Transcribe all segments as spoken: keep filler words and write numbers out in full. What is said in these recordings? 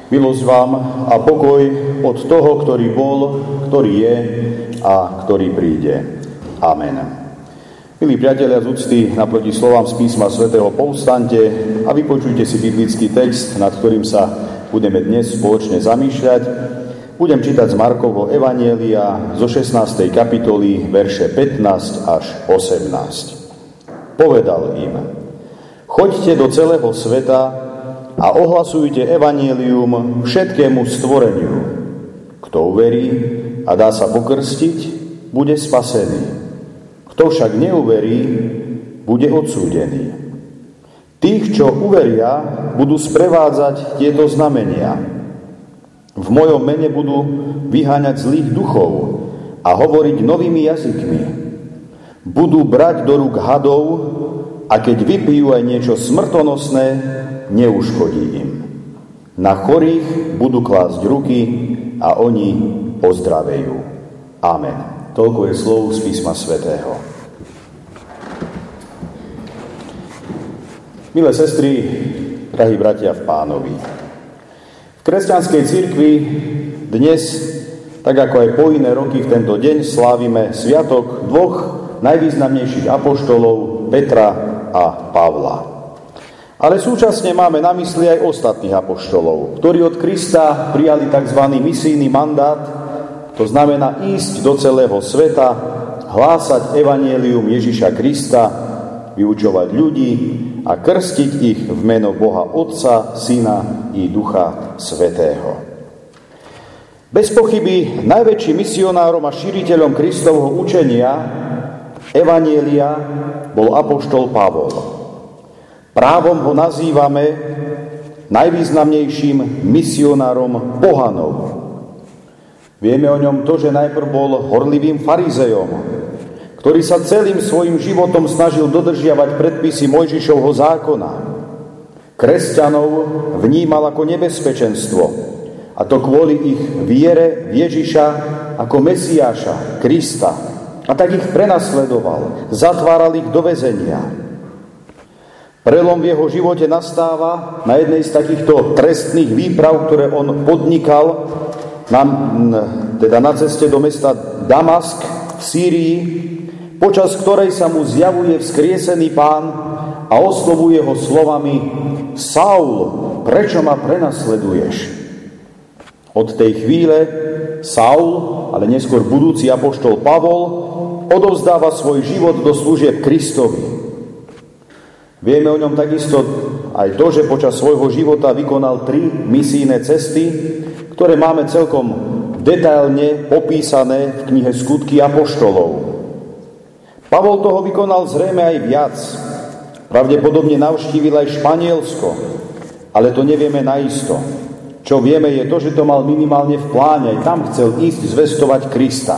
Milosť vám a pokoj od toho, ktorý bol, ktorý je a ktorý príde. Amen. Milí priatelia z úcty, naproti slovám z písma svätého povstaňte a vypočujte si biblický text, nad ktorým sa budeme dnes spoločne zamýšľať. Budem čítať z Markovho evanjelia zo šestnástej kapitoly, verše pätnásť až osemnásť. Povedal im: Choďte do celého sveta a ohlasujte evanjelium všetkému stvoreniu. Kto uverí a dá sa pokrstiť, bude spasený. Kto však neuverí, bude odsúdený. Tých, čo uveria, budú sprevádzať tieto znamenia. V mojom mene budú vyháňať zlých duchov a hovoriť novými jazykmi. Budú brať do rúk hadov a keď vypijú aj niečo smrtonosné, neuškodí im. Na chorých budú klásť ruky a oni ozdravejú. Amen. Toľko je slov z písma svätého. Milé sestry, drahí bratia v Pánovi, v kresťanskej cirkvi dnes, tak ako aj po iné roky v tento deň, slávime sviatok dvoch najvýznamnejších apoštolov, Petra a Pavla. Ale súčasne máme na mysli aj ostatných apoštolov, ktorí od Krista prijali tzv. Misijný mandát, to znamená ísť do celého sveta, hlásať evanjelium Ježiša Krista, vyučovať ľudí a krstiť ich v meno Boha Otca, Syna i Ducha Svätého. Bez pochyby najväčším misionárom a šíriteľom Kristovho učenia, evanjelia, bol apoštol Pavol. Právom ho nazývame najvýznamnejším misionárom pohanov. Vieme o ňom to, že najprv bol horlivým farizejom, ktorý sa celým svojim životom snažil dodržiavať predpisy Mojžišovho zákona. Kresťanov vnímal ako nebezpečenstvo, a to kvôli ich viere v Ježiša ako Mesiáša, Krista. A tak ich prenasledoval, zatváral ich do väzenia. Prelom v jeho živote nastáva na jednej z takýchto trestných výprav, ktoré on podnikal na, teda na ceste do mesta Damask v Sýrii, počas ktorej sa mu zjavuje vzkriesený Pán a oslovuje ho slovami: Saul, prečo ma prenasleduješ? Od tej chvíle Saul, ale neskôr budúci apoštol Pavol, odovzdáva svoj život do služieb Kristovi. Vieme o ňom takisto aj to, že počas svojho života vykonal tri misijné cesty, ktoré máme celkom detailne popísané v knihe Skutky apoštolov. Pavol toho vykonal zrejme aj viac. Pravdepodobne navštívil aj Španielsko, ale to nevieme naisto. Čo vieme je to, že to mal minimálne v pláne, aj tam chcel ísť zvestovať Krista.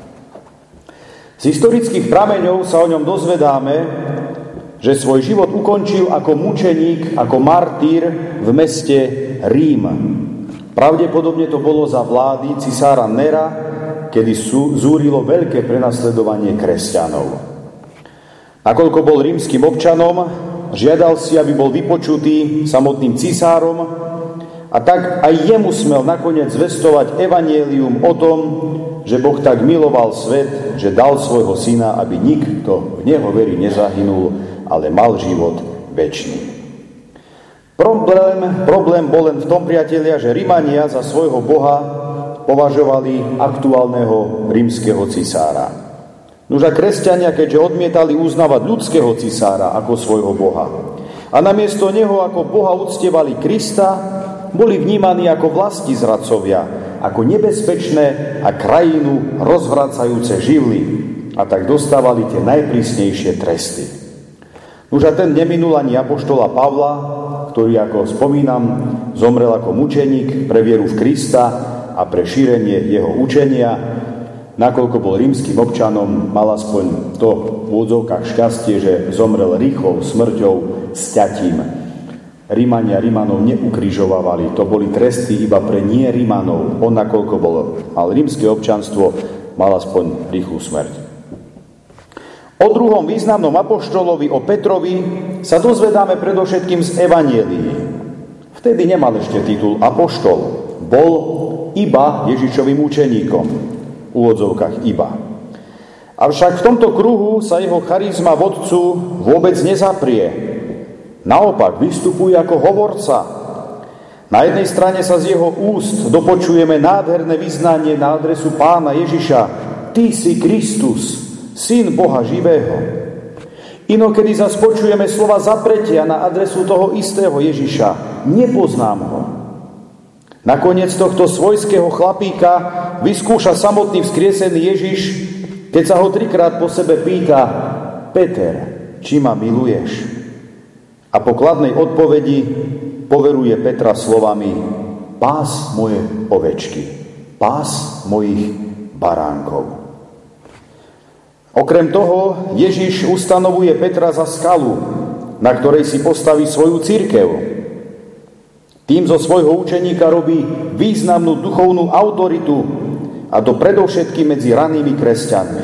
Z historických prameňov sa o ňom dozvedáme, že svoj život ukončil ako mučeník, ako martýr v meste Rím. Pravdepodobne to bolo za vlády cisára Nera, kedy zúrilo veľké prenasledovanie kresťanov. Nakoľko bol rímskym občanom, žiadal si, aby bol vypočutý samotným cisárom, a tak aj jemu smel nakoniec zvestovať evanjelium o tom, že Boh tak miloval svet, že dal svojho syna, aby nikto v neho verí nezahynul, ale mal život večný. Problém, problém bol len v tom, priatelia, že Rimania za svojho boha považovali aktuálneho rímskeho cisára. Nuž a kresťania, keďže odmietali uznávať ľudského cisára ako svojho boha a namiesto neho ako boha uctievali Krista, boli vnímaní ako vlastizradcovia, ako nebezpečné a krajinu rozvracajúce živly, a tak dostávali tie najprísnejšie tresty. Už a ten neminul ani apoštola Pavla, ktorý, ako spomínam, zomrel ako mučeník pre vieru v Krista a pre šírenie jeho učenia. Nakoľko bol rímskym občanom, mal aspoň to v úvodzovkách šťastie, že zomrel rýchlou smrťou sťatím. Rímania Rímanov neukrižovávali, to boli tresty iba pre nie Rímanov. On, nakoľko bol, mal rímske občanstvo, mal aspoň rýchlu smrť. O druhom významnom apoštolovi, o Petrovi, sa dozvedáme predovšetkým z evanjelií. V Vtedy nemal ešte titul apoštol. Bol iba Ježišovým učeníkom. V úvodzovkách iba. Avšak v tomto kruhu sa jeho charizma vodcu vôbec nezaprie. Naopak, vystupuje ako hovorca. Na jednej strane sa z jeho úst dopočujeme nádherné vyznanie na adresu Pána Ježiša. Ty si Kristus, Syn Boha živého. Inokedy zas počujeme slova zapretia na adresu toho istého Ježiša. Nepoznám ho. Nakoniec tohto svojského chlapíka vyskúša samotný vzkriesený Ježiš, keď sa ho trikrát po sebe pýta: Peter, či ma miluješ? A po kladnej odpovedi poveruje Petra slovami: pás moje ovečky, pás mojich baránkov. Okrem toho Ježiš ustanovuje Petra za skalu, na ktorej si postaví svoju cirkev. Tým zo svojho učeníka robí významnú duchovnú autoritu, a to predovšetkým medzi ranými kresťanmi.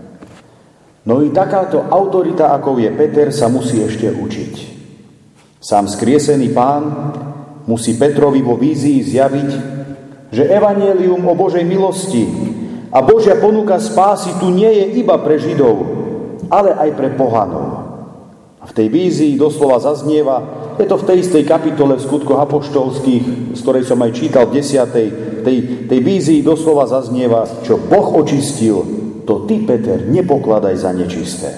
No i takáto autorita, ako je Peter, sa musí ešte učiť. Sám skriesený Pán musí Petrovi vo vízii zjaviť, že evanjelium o Božej milosti a Božia ponuka spásy tu nie je iba pre Židov, ale aj pre pohanov. A v tej vízii doslova zaznieva, je to v tej istej kapitole v Skutkoch apoštolských, z ktorej som aj čítal v desiatej, tej, tej vízii doslova zaznieva, čo Boh očistil, to ty, Peter, nepokladaj za nečisté.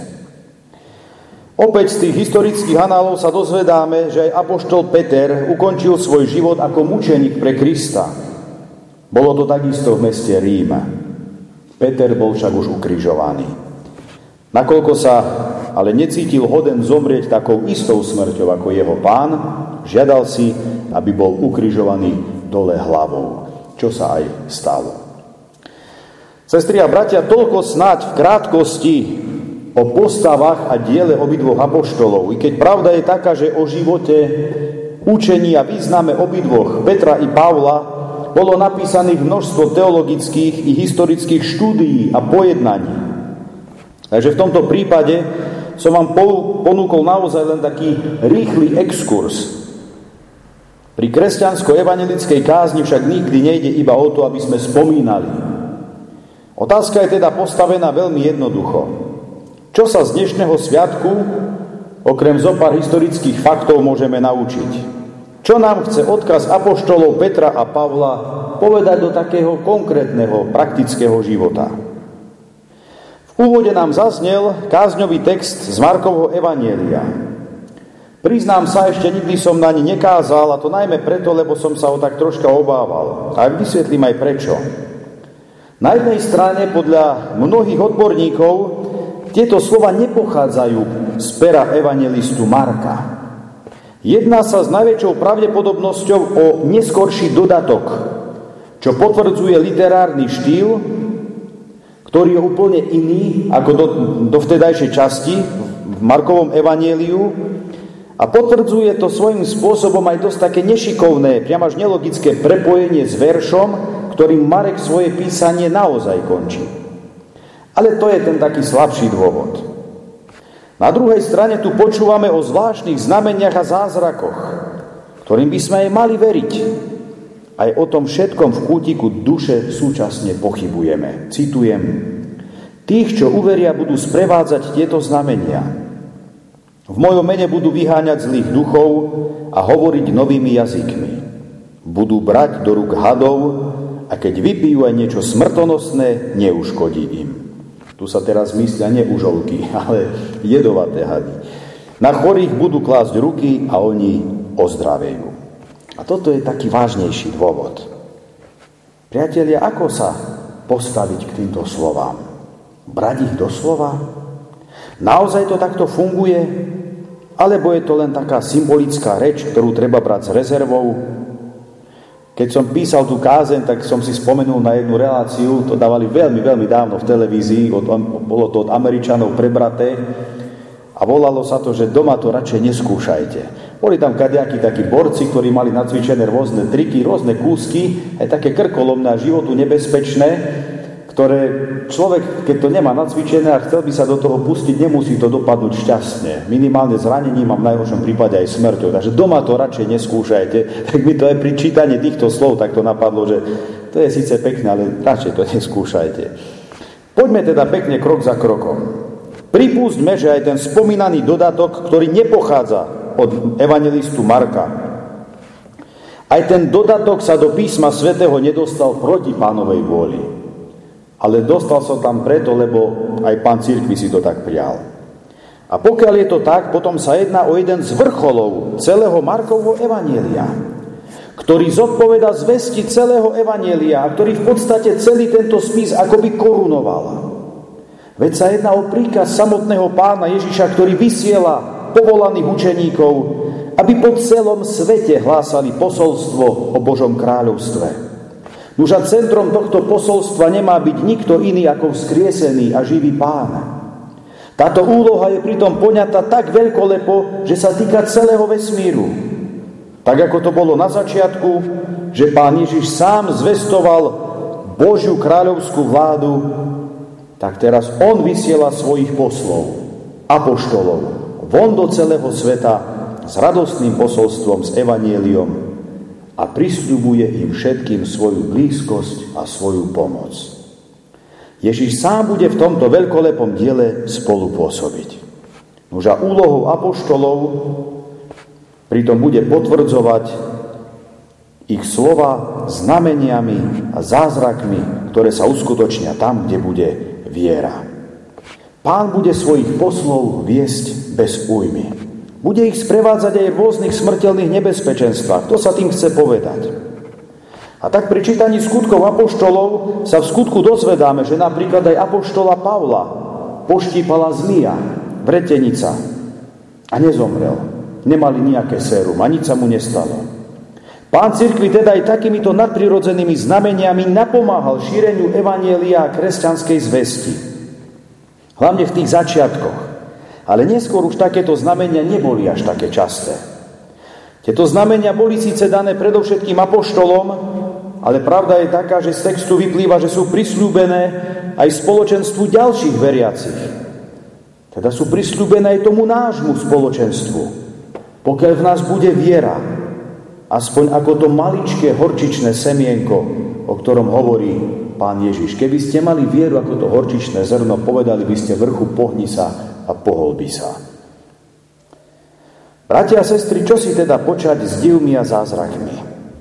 Opäť z tých historických análov sa dozvedáme, že aj apoštol Peter ukončil svoj život ako mučeník pre Krista. Bolo to takisto v meste Rím. Peter bol však už ukrižovaný. Nakoľko sa ale necítil hoden zomrieť takou istou smrťou ako jeho Pán, žiadal si, aby bol ukrižovaný dole hlavou, čo sa aj stalo. Sestri a bratia, toľko snáď v krátkosti o postavách a diele obidvoch apoštolov. I keď pravda je taká, že o živote, učení a význame obidvoch, Petra i Pavla, bolo napísaných množstvo teologických i historických štúdií a pojednaní. Takže v tomto prípade som vám ponúkol naozaj len taký rýchly exkurs. Pri kresťansko-evangelickej kázni však nikdy nejde iba o to, aby sme spomínali. Otázka je teda postavená veľmi jednoducho. Čo sa z dnešného sviatku, okrem zopár historických faktov, môžeme naučiť? Čo nám chce odkaz apoštolov Petra a Pavla povedať do takého konkrétneho, praktického života? V úvode nám zaznel kázňový text z Markovho evanjelia. Priznám sa, ešte nikdy som na ni nekázal, a to najmä preto, lebo som sa ho tak troška obával. A vysvetlím aj prečo. Na jednej strane, podľa mnohých odborníkov, tieto slova nepochádzajú z pera evanjelistu Marka. Jedná sa s najväčšou pravdepodobnosťou o neskorší dodatok, čo potvrdzuje literárny štýl, ktorý je úplne iný ako do, do vtedajšej časti v Markovom evanjeliu, a potvrdzuje to svojím spôsobom aj dosť také nešikovné, priam až nelogické prepojenie s veršom, ktorým Marek svoje písanie naozaj končí. Ale to je ten taký slabší dôvod. Na druhej strane tu počúvame o zvláštnych znameniach a zázrakoch, ktorým by sme aj mali veriť. Aj o tom všetkom v kútiku duše súčasne pochybujeme. Citujem: tých, čo uveria, budú sprevádzať tieto znamenia. V mojom mene budú vyháňať zlých duchov a hovoriť novými jazykmi. Budú brať do rúk hadov a keď vypijú aj niečo smrtonosné, neuškodí im. Tu sa teraz myslia nie užolky, ale jedovaté hady. Na chorých budú klásť ruky a oni ozdravejú. A toto je taký vážnejší dôvod. Priatelia, ako sa postaviť k týmto slovám? Brať ich do slova? Naozaj to takto funguje? Alebo je to len taká symbolická reč, ktorú treba brať s rezervou? Keď som písal tú kázeň, tak som si spomenul na jednu reláciu, to dávali veľmi, veľmi dávno v televízii, od, bolo to od Američanov prebraté, a volalo sa to, že doma to radšej neskúšajte. Boli tam kadejakí takí borci, ktorí mali nacvičené rôzne triky, rôzne kúsky, aj také krkolomné a životu nebezpečné, ktoré človek, keď to nemá nacvičené a chcel by sa do toho pustiť, nemusí to dopadnúť šťastne. Minimálne zranením a v najhoršom prípade aj smrťou. Takže doma to radšej neskúšajte. Tak mi to aj pri čítaní týchto slov takto napadlo, že to je síce pekné, ale radšej to neskúšajte. Poďme teda pekne krok za krokom. Pripustme, že aj ten spomínaný dodatok, ktorý nepochádza od evangelistu Marka, aj ten dodatok sa do písma svätého nedostal proti Pánovej vôli. Ale dostal sa tam preto, lebo aj pán cirkvi si to tak prijal. A pokiaľ je to tak, potom sa jedná o jeden z vrcholov celého Markovho evanjelia, ktorý zodpoveda zvesti celého evanjelia a ktorý v podstate celý tento spis akoby korunoval. Veď sa jedná o príkaz samotného pána Ježiša, ktorý vysiela povolaných učeníkov, aby po celom svete hlásali posolstvo o Božom kráľovstve. Nuž a centrom tohto posolstva nemá byť nikto iný ako vzkriesený a živý Pán. Táto úloha je pritom poňatá tak veľkolepo, že sa týka celého vesmíru. Tak ako to bolo na začiatku, že Pán Ježiš sám zvestoval Božiu kráľovskú vládu, tak teraz on vysiela svojich poslov, apoštolov, von do celého sveta s radostným posolstvom, s evanjeliom, a prisľubuje im všetkým svoju blízkosť a svoju pomoc. Ježiš sám bude v tomto veľkolepom diele spolupôsobiť. Nož a úlohou apoštolov pritom bude potvrdzovať ich slova znameniami a zázrakmi, ktoré sa uskutočnia tam, kde bude viera. Pán bude svojich poslov viesť bez újmy. Bude ich sprevádzať aj v rôznych smrteľných nebezpečenstvách. To sa tým chce povedať. A tak pri čítaní skutkov apoštolov sa v skutku dozvedáme, že napríklad aj apoštola Pavla poštípala zmija, vretenica a nezomrel. Nemali nejaké sérum a nič sa mu nestalo. Pán cirkvi teda aj takýmito nadprirodzenými znameniami napomáhal šíreniu evanjelia a kresťanskej zvesti. Hlavne v tých začiatkoch. Ale neskôr už takéto znamenia neboli až také časté. Tieto znamenia boli síce dané predovšetkým apoštolom, ale pravda je taká, že z textu vyplýva, že sú prisľúbené aj spoločenstvu ďalších veriacich. Teda sú prisľúbené aj tomu nášmu spoločenstvu. Pokiaľ v nás bude viera, aspoň ako to maličké horčičné semienko, o ktorom hovorí Pán Ježiš. Keby ste mali vieru ako to horčičné zrno, povedali by ste vrchu pohni sa a pohol by sa. Bratia a sestry, čo si teda počať s divmi a zázrakmi?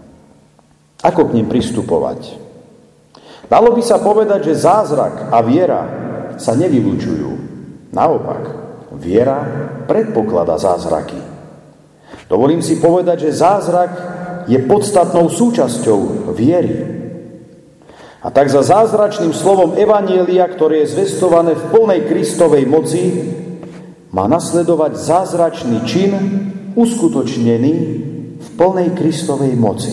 Ako k nim pristupovať? Dalo by sa povedať, že zázrak a viera sa nevylučujú. Naopak, viera predpokladá zázraky. Dovolím si povedať, že zázrak je podstatnou súčasťou viery. A tak za zázračným slovom evanjelia, ktoré je zvestované v plnej Kristovej moci, má nasledovať zázračný čin uskutočnený v plnej Kristovej moci.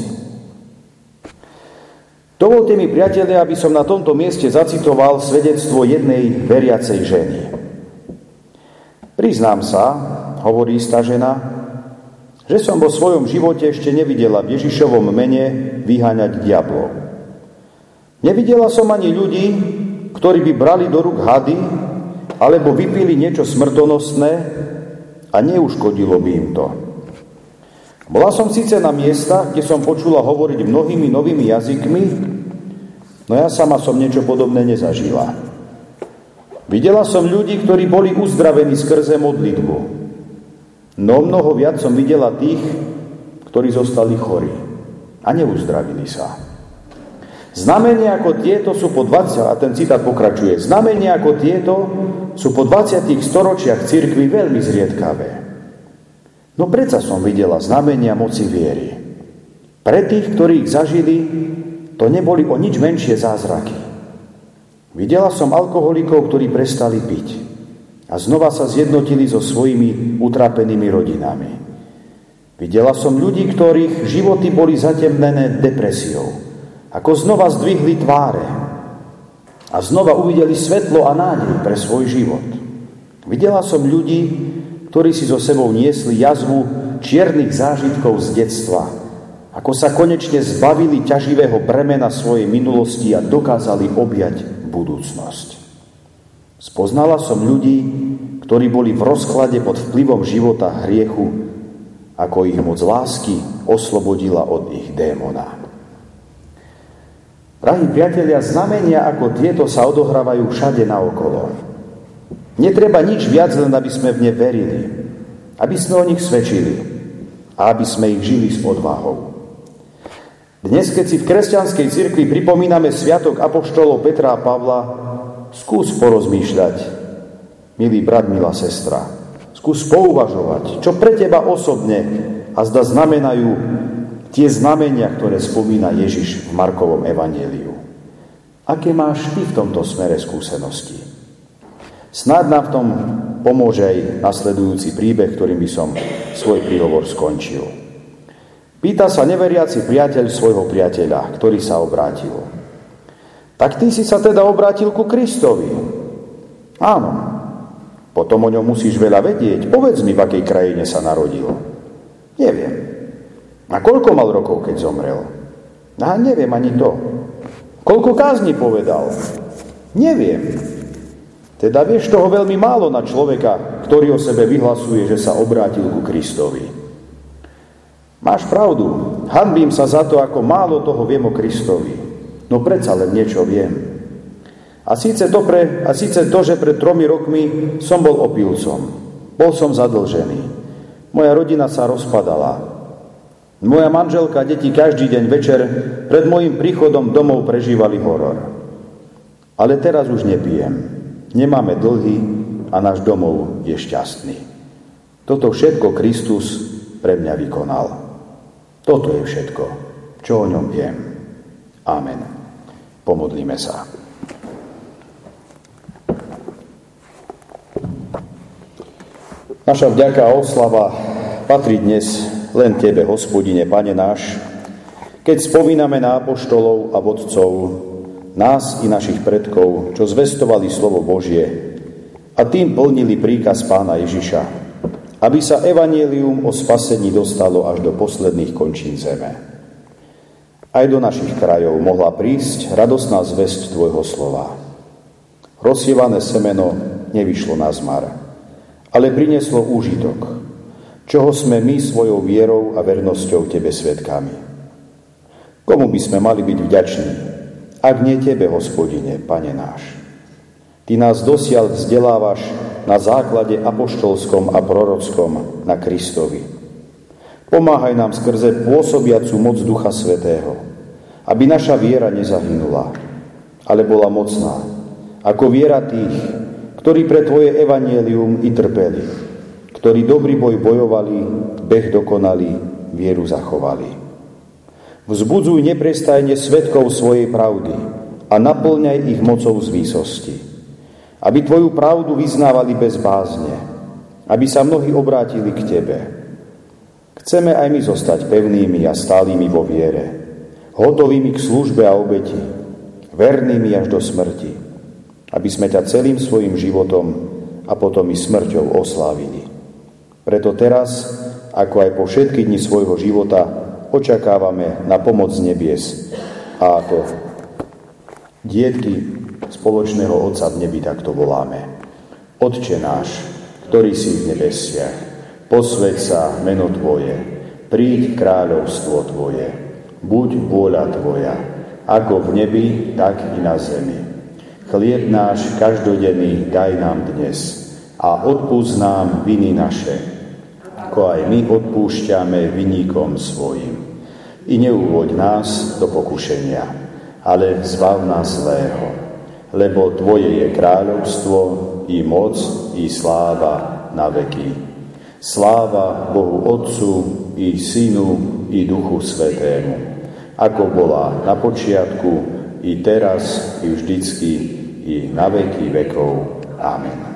Dovolte mi, priatelia, aby som na tomto mieste zacitoval svedectvo jednej veriacej ženy. Priznám sa, hovorí istá žena, že som vo svojom živote ešte nevidela v Ježišovom mene vyháňať diablov. Nevidela som ani ľudí, ktorí by brali do rúk hady alebo vypili niečo smrtonostné a neuškodilo by im to. Bola som síce na miestach, kde som počula hovoriť mnohými novými jazykmi, no ja sama som niečo podobné nezažila. Videla som ľudí, ktorí boli uzdravení skrze modlitbu, no mnoho viac som videla tých, ktorí zostali chorí a neuzdravili sa. Znamenia ako tieto sú po dvadsiatich, a ten citát pokračuje, znamenia ako tieto sú po dvadsiatich storočiach cirkvi veľmi zriedkavé. No predsa som videla znamenia moci viery. Pre tých, ktorí ich zažili, to neboli o nič menšie zázraky. Videla som alkoholikov, ktorí prestali piť a znova sa zjednotili so svojimi utrapenými rodinami. Videla som ľudí, ktorých životy boli zatemnené depresiou, ako znova zdvihli tváre a znova uvideli svetlo a nádej pre svoj život. Videla som ľudí, ktorí si so sebou niesli jazvu čiernych zážitkov z detstva, ako sa konečne zbavili ťaživého bremena svojej minulosti a dokázali objať budúcnosť. Spoznala som ľudí, ktorí boli v rozklade pod vplyvom života hriechu, ako ich moc lásky oslobodila od ich démona. Drahí priatelia, znamenia ako tieto sa odohrávajú všade naokolo. Netreba nič viac, len aby sme v ne verili, aby sme o nich svedčili a aby sme ich žili s odvahou. Dnes, keď si v kresťanskej cirkvi pripomíname sviatok apoštolov Petra a Pavla, skús porozmýšľať, milý brat, milá sestra, skús pouvažovať, čo pre teba osobne a zda znamenajú tie znamenia, ktoré spomína Ježiš v Markovom evanjeliu. Aké máš ty v tomto smere skúsenosti? Snáď nám v tom pomôže aj nasledujúci príbeh, ktorým by som svoj príhovor skončil. Pýta sa neveriaci priateľ svojho priateľa, ktorý sa obrátil. Tak ty si sa teda obrátil ku Kristovi? Áno. Potom o ňom musíš veľa vedieť. Povedz mi, v akej krajine sa narodil. Neviem. A koľko mal rokov, keď zomrel? A neviem ani to. Koľko kázni povedal? Neviem. Teda vieš toho veľmi málo na človeka, ktorý o sebe vyhlasuje, že sa obrátil ku Kristovi. Máš pravdu, hanbím sa za to, ako málo toho viem o Kristovi. No predsa len niečo viem. A síce to, pre, a síce to, že pred tromi rokmi som bol opilcom. Bol som zadlžený. Moja rodina sa rozpadala. Moja manželka a deti každý deň večer pred mojím príchodom domov prežívali horor. Ale teraz už nepijem. Nemáme dlhy a náš domov je šťastný. Toto všetko Kristus pre mňa vykonal. Toto je všetko, čo o ňom viem. Amen. Pomodlíme sa. Naša vďaka a oslava patrí dnes len Tebe, Hospodine, Pane náš, keď spomíname na apoštolov a vodcov, nás i našich predkov, čo zvestovali slovo Božie a tým plnili príkaz Pána Ježiša, aby sa evanjelium o spasení dostalo až do posledných končín zeme. Aj do našich krajov mohla prísť radosná zvesť Tvojho slova. Rozsievané semeno nevyšlo na zmar, ale prinieslo úžitok, čoho sme my svojou vierou a vernosťou Tebe svedkami. Komu by sme mali byť vďační, ak nie Tebe, Hospodine, Pane náš? Ty nás dosiaľ vzdelávaš na základe apoštolskom a prorockom na Kristovi. Pomáhaj nám skrze pôsobiacu moc Ducha Svätého, aby naša viera nezahynula, ale bola mocná, ako viera tých, ktorí pre Tvoje evanjelium i trpeli, ktorí dobrý boj bojovali, beh dokonali, vieru zachovali. Vzbudzuj neprestajne svedkov svojej pravdy a naplňaj ich mocou z výsosti, aby Tvoju pravdu vyznávali bez bázne, aby sa mnohí obrátili k Tebe. Chceme aj my zostať pevnými a stálými vo viere, hotovými k službe a obeti, vernými až do smrti, aby sme ťa celým svojim životom a potom i smrťou oslávili. Preto teraz, ako aj po všetky dni svojho života, očakávame na pomoc z nebies a ako dietky spoločného Otca v nebi takto voláme. Otče náš, ktorý si v nebesiach, posväť sa meno Tvoje, príď kráľovstvo Tvoje, buď vôľa Tvoja, ako v nebi, tak i na zemi. Chlieb náš každodenný daj nám dnes a odpusť nám viny naše, ako aj my odpúšťame viníkom svojim. I neuvoď nás do pokušenia, ale zbav nás zlého. Lebo Tvoje je kráľovstvo, i moc, i sláva na veky. Sláva Bohu Otcu, i Synu, i Duchu Svätému, ako bola na počiatku, i teraz, i vždycky, i na veky vekov. Amen.